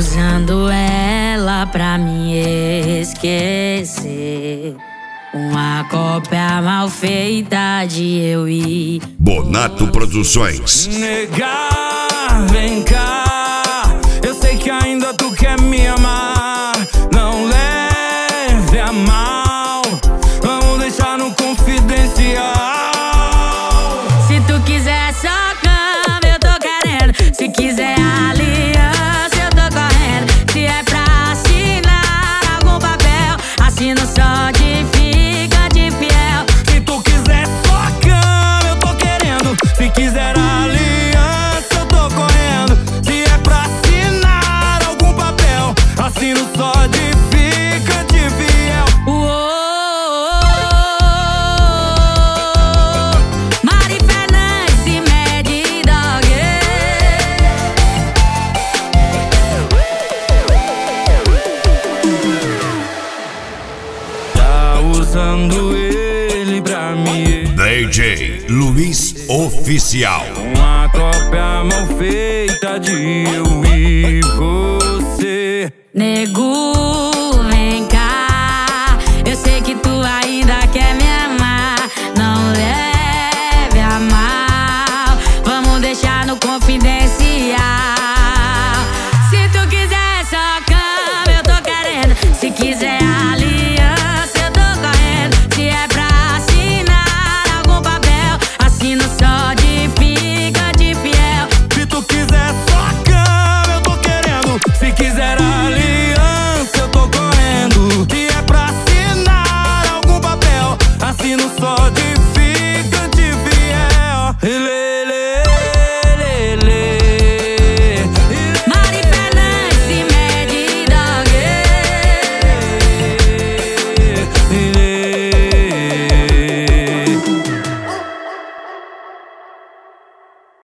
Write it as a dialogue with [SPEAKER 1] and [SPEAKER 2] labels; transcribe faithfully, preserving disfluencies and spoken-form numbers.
[SPEAKER 1] usando ela pra me esquecer. Uma cópia mal feita de eu e
[SPEAKER 2] Bonato Produções.
[SPEAKER 3] Negar, vem cá, eu sei que ainda tu quer me amar. Não leve a mal, vamos deixar no confidencial.
[SPEAKER 1] Se tu quiser só cama, eu tô querendo. Se quiser aliança, eu tô correndo. Se é pra assinar algum papel, assino só de fica de fiel.
[SPEAKER 3] Se tu quiser só cama, eu tô querendo. Se quiser aliança, eu tô correndo. Se é pra assinar algum papel, assino só de fica de fiel.
[SPEAKER 1] Uou, Mari Fernandes e Mad Dog.
[SPEAKER 3] Tá usando ele pra me
[SPEAKER 2] D J Luiz Oficial.
[SPEAKER 3] uma cópia mal feita de eu e você.
[SPEAKER 1] Nego, vem cá, eu sei que tu ainda quer me amar. Não leve a mal, vamos deixar no confidencial. Se tu quiser só cama, eu tô querendo. Se quiser aliança, eu tô correndo. Se é pra assinar algum papel, assino só de fica de fiel.
[SPEAKER 3] Se tu quiser só cama, eu tô querendo. Se quiser aliança, eu tô correndo. Se é pra assinar algum papel, assino só de